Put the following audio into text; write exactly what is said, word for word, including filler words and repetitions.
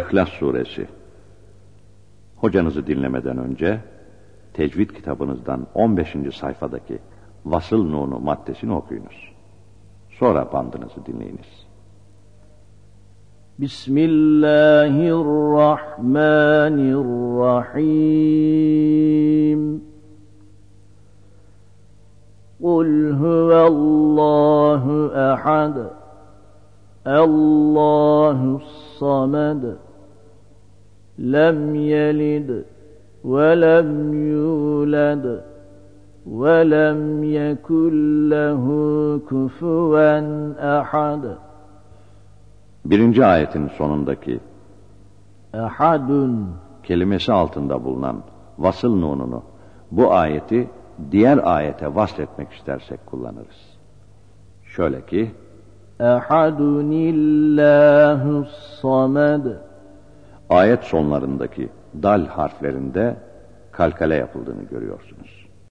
İhlas Suresi. Hocanızı dinlemeden önce tecvid kitabınızdan on beşinci sayfadaki vasıl nunu maddesini okuyunuz. Sonra bandınızı dinleyiniz. Bismillahirrahmanirrahim. Kul huvallahu ehad. Allahus-samed. Lem yelid ve lem yulad ve lem yekun lehu kufuven ehad. Birinci ayetin sonundaki ehadun kelimesi altında bulunan vasıl nununu bu ayeti diğer ayete vasletmek istersek kullanırız. Şöyle ki ehadunillahus-samed. Ayet sonlarındaki dal harflerinde kalkale yapıldığını görüyorsunuz.